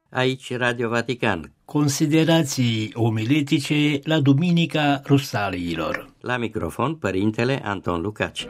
Aici Radio Vatican. Considerații omiletice la Duminica Rusaliilor. La microfon, Părintele Anton Lucaci.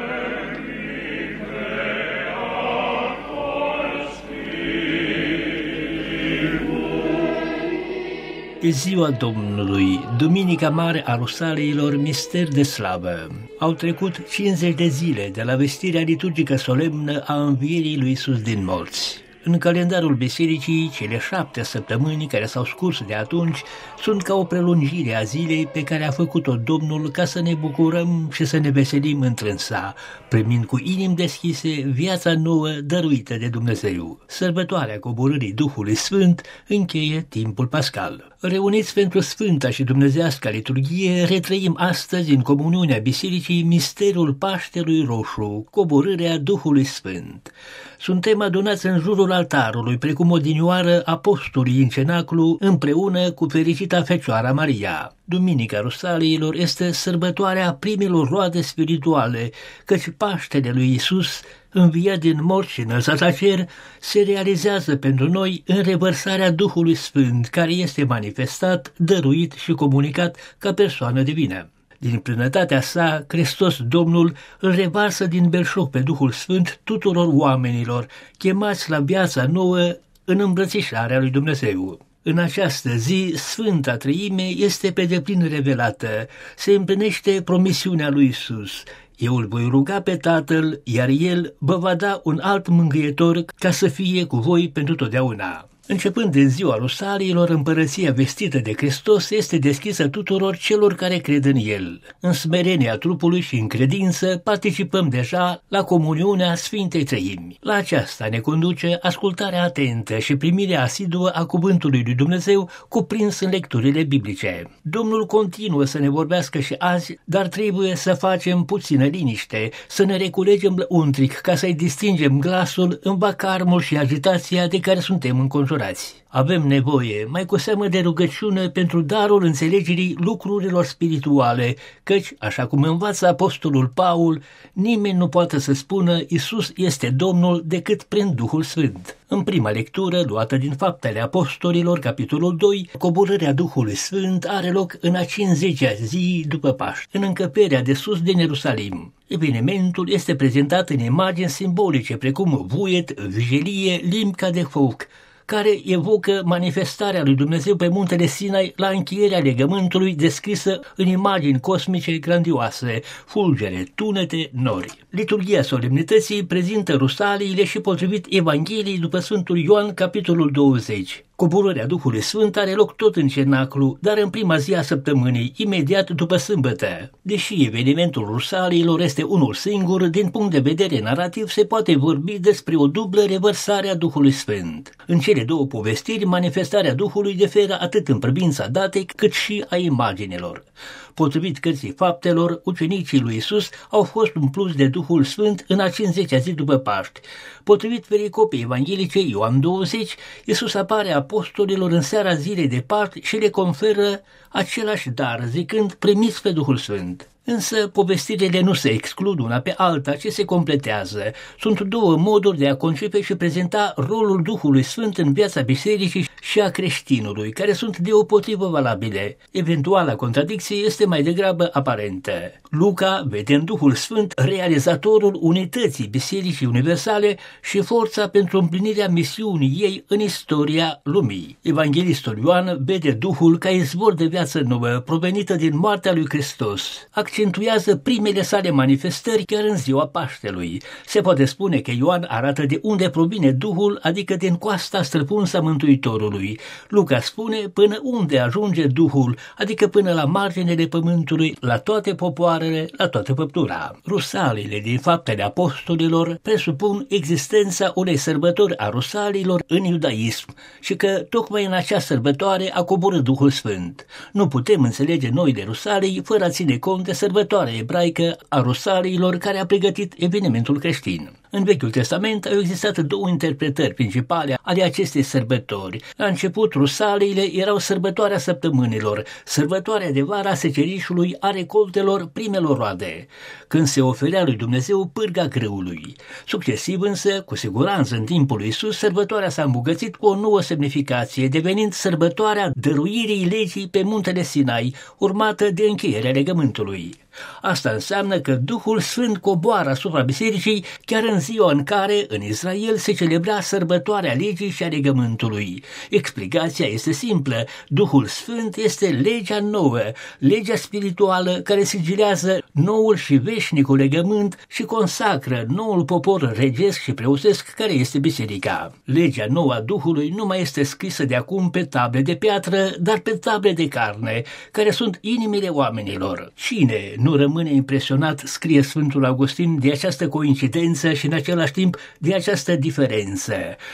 E ziua Domnului, Duminica Mare a Rusaliilor, mister de slavă. Au trecut 50 de zile de la vestirea liturgică solemnă a învierii lui Iisus din morți. În calendarul bisericii, cele 7 săptămâni care s-au scurs de atunci sunt ca o prelungire a zilei pe care a făcut-o Domnul ca să ne bucurăm și să ne veselim întrânsa, primind cu inimi deschise viața nouă dăruită de Dumnezeu. Sărbătoarea coborârii Duhului Sfânt încheie timpul pascal. Reuniți pentru Sfânta și Dumnezească liturghie, retrăim astăzi în comuniunea bisericii misterul Paștelui Roșu, coborârea Duhului Sfânt. Suntem adunați în jurul altarului, precum odinioară apostolii în cenaclu, împreună cu fericita Fecioara Maria. Duminica Rusaliilor este sărbătoarea primelor roade spirituale, căci Paștele lui Iisus, înviat din morți și înălțat la cer, se realizează pentru noi în revărsarea Duhului Sfânt, care este manifestat, dăruit și comunicat ca persoană divină. Din plinătatea sa, Hristos Domnul îl revarsă din belșug pe Duhul Sfânt tuturor oamenilor, chemați la viața nouă în îmbrățișarea lui Dumnezeu. În această zi, Sfânta Treime este pe deplin revelată, se împlinește promisiunea lui Iisus. Eu îl voi ruga pe Tatăl, iar El vă va da un alt mângâietor ca să fie cu voi pentru totdeauna. Începând din ziua Rusaliilor, împărăția vestită de Hristos este deschisă tuturor celor care cred în El. În smerenia trupului și în credință participăm deja la comuniunea Sfintei Treimi. La aceasta ne conduce ascultarea atentă și primirea asiduă a cuvântului lui Dumnezeu cuprins în lecturile biblice. Domnul continuă să ne vorbească și azi, dar trebuie să facem puțină liniște, să ne reculegem lăuntric ca să-i distingem glasul în vacarmul și agitația de care suntem înconjurați. Avem nevoie mai cu seamă de rugăciune pentru darul înțelegerii lucrurilor spirituale, căci, așa cum învață apostolul Paul, nimeni nu poate să spună Iisus este Domnul decât prin Duhul Sfânt. În prima lectură, luată din Faptele Apostolilor, capitolul 2, coborârea Duhului Sfânt are loc în a 50-a zi după Paști, în încăperea de sus din Ierusalim. Evenimentul este prezentat în imagini simbolice, precum vuiet, vijelie, limbi ca de foc, care evocă manifestarea lui Dumnezeu pe muntele Sinai la încheierea legământului descrisă în imagini cosmice grandioase, fulgere, tunete, nori. Liturghia solemnității prezintă Rusaliile și potrivit Evangheliei după Sfântul Ioan, capitolul 20. Coborârea Duhului Sfânt are loc tot în cenaclu, dar în prima zi a săptămânii, imediat după sâmbătă. Deși evenimentul Rusaliilor este unul singur, din punct de vedere narrativ se poate vorbi despre o dublă revărsare a Duhului Sfânt. În cele două povestiri, manifestarea Duhului diferă atât în privința datei cât și a imaginilor. Potrivit cărții Faptelor, ucenicii lui Iisus au fost umpluți de Duhul Sfânt în a 50-a zi după Paști. Potrivit pericopei evanghelice Ioan 20, Iisus apare apostolilor în seara zilei de Paști și le conferă același dar, zicând, primiți pe Duhul Sfânt. Însă povestirile nu se exclud una pe alta, ci se completează. Sunt două moduri de a concepe și prezenta rolul Duhului Sfânt în viața bisericii și a creștinului, care sunt deopotrivă valabile. Eventuala contradicție este mai degrabă aparentă. Luca vede în Duhul Sfânt realizatorul unității Bisericii Universale și forța pentru împlinirea misiunii ei în istoria lumii. Evanghelistul Ioan vede Duhul ca izvor de viață nouă, provenită din moartea lui Hristos. Accentuează primele sale manifestări chiar în ziua Paștelui. Se poate spune că Ioan arată de unde provine Duhul, adică din coasta străpunsă a Mântuitorului. Luca spune până unde ajunge Duhul, adică până la marginile pământului, la toate popoarele, la toată făptura. Rusaliile din Faptele Apostolilor presupun existența unei sărbători a Rusaliilor în iudaism și că tocmai în acea sărbătoare a coborât Duhul Sfânt. Nu putem înțelege noile Rusalii fără a ține cont de sărbătoarea ebraică a Rusaliilor care a pregătit evenimentul creștin. În Vechiul Testament au existat două interpretări principale ale acestei sărbători. La început, Rusaliile erau sărbătoarea săptămânilor, sărbătoarea de vara secerișului a recoltelor primelor roade, când se oferea lui Dumnezeu pârga grâului. Succesiv însă, cu siguranță în timpul lui Iisus, sărbătoarea s-a îmbogățit cu o nouă semnificație, devenind sărbătoarea dăruirii legii pe muntele Sinai, urmată de încheierea legământului. Asta înseamnă că Duhul Sfânt coboară asupra bisericii chiar în ziua în care în Israel se celebra sărbătoarea legii și a legământului. Explicația este simplă. Duhul Sfânt este legea nouă, legea spirituală care sigilează noul și veșnicul legământ și consacră noul popor regesc și preotesc care este biserica. Legea nouă a Duhului nu mai este scrisă de acum pe table de piatră, dar pe table de carne, care sunt inimile oamenilor. Cine nu rămâne impresionat, scrie Sfântul Augustin, de această coincidență și în același timp de această diferență.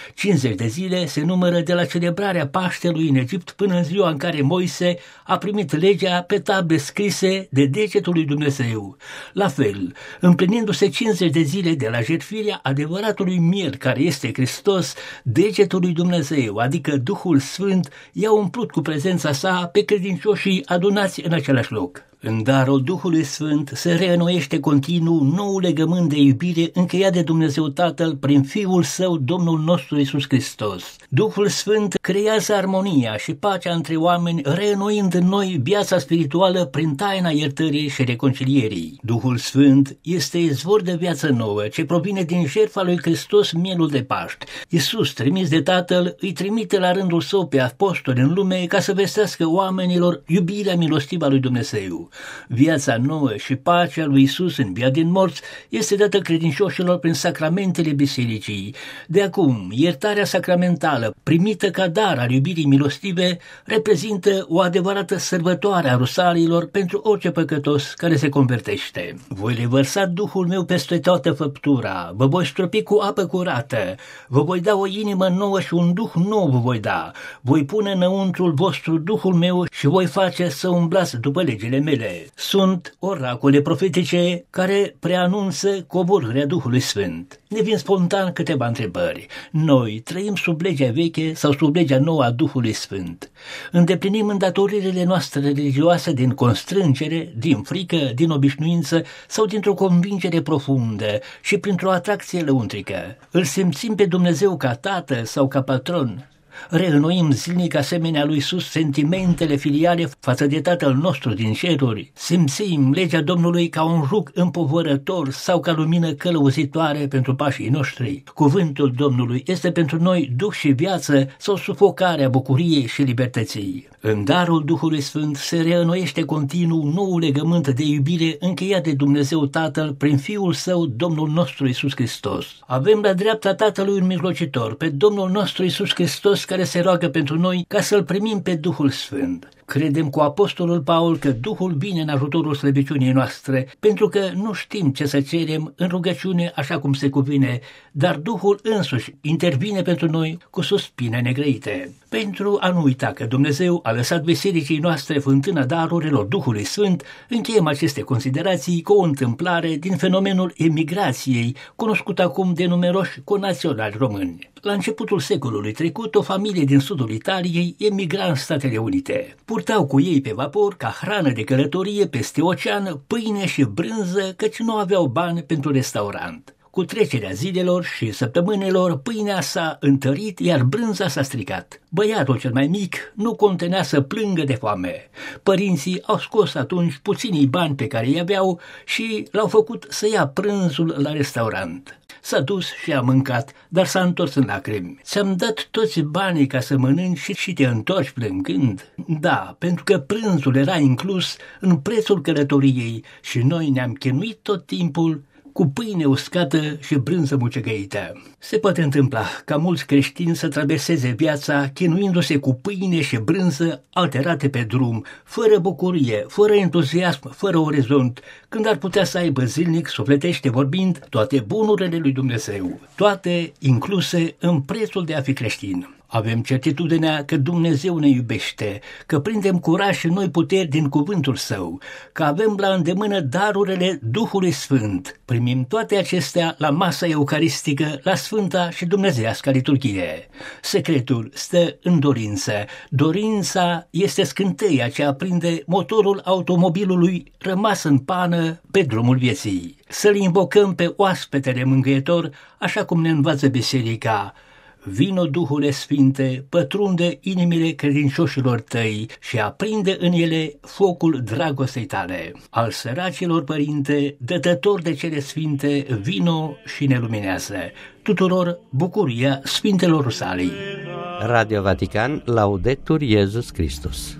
50 de zile se numără de la celebrarea Paștelui în Egipt până în ziua în care Moise a primit legea pe table scrise de degetul lui Dumnezeu. La fel, împlinindu-se 50 de zile de la jertfirea adevăratului miel care este Hristos, degetul lui Dumnezeu, adică Duhul Sfânt, i-a umplut cu prezența sa pe credincioșii adunați în același loc. În darul Duhului Sfânt se reînnoiește continuu noul legământ de iubire încheiat de Dumnezeu Tatăl prin Fiul Său, Domnul nostru Iisus Hristos. Duhul Sfânt creează armonia și pacea între oameni, reînnoind în noi viața spirituală prin taina iertării și reconcilierii. Duhul Sfânt este izvor de viață nouă, ce provine din jertfa lui Hristos, mielul de Paști. Iisus, trimis de Tatăl, îi trimite la rândul său pe apostoli în lume ca să vestească oamenilor iubirea milostivă a lui Dumnezeu. Viața nouă și pacea lui Iisus în via din morți este dată credincioșilor prin sacramentele bisericii. De acum, iertarea sacramentală, primită ca dar al iubirii milostive, reprezintă o adevărată sărbătoare a Rusaliilor pentru orice păcătos care se convertește. Voi revărsa Duhul meu peste toată făptura, vă voi stropi cu apă curată, vă voi da o inimă nouă și un duh nou vă voi da, voi pune înăuntrul vostru Duhul meu și voi face să umblați după legile mele. Sunt oracole profetice care preanunță coborârea Duhului Sfânt. Ne vin spontan câteva întrebări. Noi trăim sub legea veche sau sub legea nouă a Duhului Sfânt? Îndeplinim îndatoririle noastre religioase din constrângere, din frică, din obișnuință sau dintr-o convingere profundă și printr-o atracție lăuntrică? Îl simțim pe Dumnezeu ca tată sau ca patron? Reînnoim zilnic asemenea lui Iisus sentimentele filiale față de Tatăl nostru din ceruri. Simțim legea Domnului ca un jug împovărător sau ca lumină călăuzitoare pentru pașii noștri. Cuvântul Domnului este pentru noi duh și viață sau sufocarea bucuriei și libertății. În darul Duhului Sfânt se reînnoiește continuu noul legământ de iubire încheiat de Dumnezeu Tatăl prin Fiul Său, Domnul nostru Iisus Hristos. Avem la dreapta Tatălui un mijlocitor, pe Domnul nostru Iisus Hristos, care se roagă pentru noi ca să-L primim pe Duhul Sfânt. Credem cu apostolul Paul că Duhul vine în ajutorul slăbiciunii noastre, pentru că nu știm ce să cerem în rugăciune așa cum se cuvine, dar Duhul însuși intervine pentru noi cu suspine negrăite. Pentru a nu uita că Dumnezeu a lăsat bisericii noastre fântâna darurilor Duhului Sfânt, încheiem aceste considerații cu o întâmplare din fenomenul emigrației, cunoscut acum de numeroși conaționali români. La începutul secolului trecut, o familie din sudul Italiei emigra în Statele Unite. Purtau cu ei pe vapor, ca hrană de călătorie peste ocean, pâine și brânză, căci nu aveau bani pentru restaurant. Cu trecerea zilelor și săptămânilor, pâinea s-a întărit, iar brânza s-a stricat. Băiatul cel mai mic nu contenea să plângă de foame. Părinții au scos atunci puținii bani pe care îi aveau și l-au făcut să ia prânzul la restaurant. S-a dus și a mâncat, dar s-a întors în lacrimi. Ți-am dat toți banii ca să mănânci și te întorci plângând? Da, pentru că prânzul era inclus în prețul călătoriei și noi ne-am chinuit tot timpul cu pâine uscată și brânză mucegăită. Se poate întâmpla ca mulți creștini să traverseze viața chinuindu-se cu pâine și brânză alterate pe drum, fără bucurie, fără entuziasm, fără orizont, când ar putea să aibă zilnic, sufletește vorbind, toate bunurile lui Dumnezeu, toate incluse în prețul de a fi creștin. Avem certitudinea că Dumnezeu ne iubește, că prindem curaj și noi puteri din cuvântul Său, că avem la îndemână darurile Duhului Sfânt. Primim toate acestea la masa eucaristică, la Sfânta și Dumnezeiasca liturghie. Secretul stă în dorință. Dorința este scânteia ce aprinde motorul automobilului rămas în pană pe drumul vieții. Să-L invocăm pe oaspetele mângâietor, așa cum ne învață Biserica. Vino, Duhule Sfinte, pătrunde inimile credincioșilor tăi și aprinde în ele focul dragostei tale. Al săracilor, Părinte, dătător de cele sfinte, vino și ne luminează. Tuturor bucuria Sfintelor Rusalii. Radio Vatican, Laudetur Iesus Christus.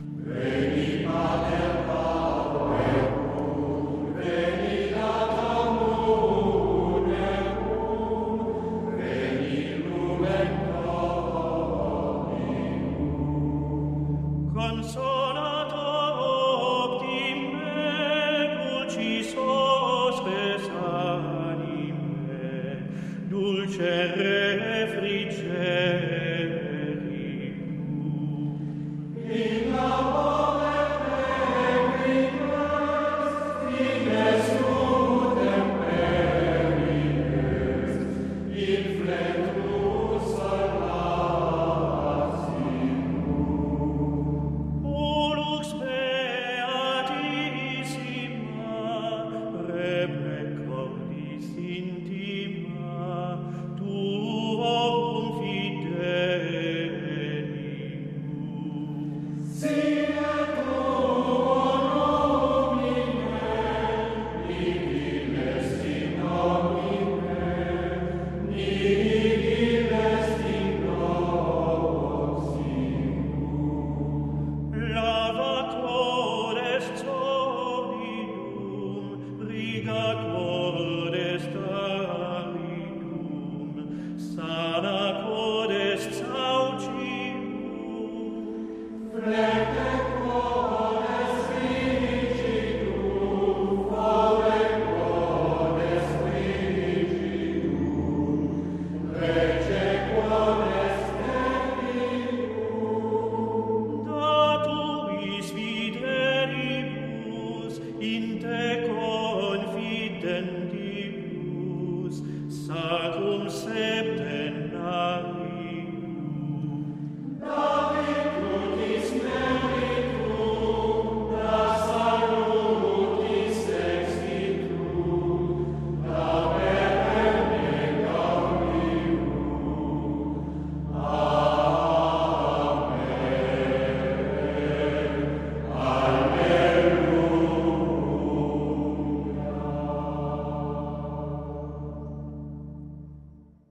Sacrum se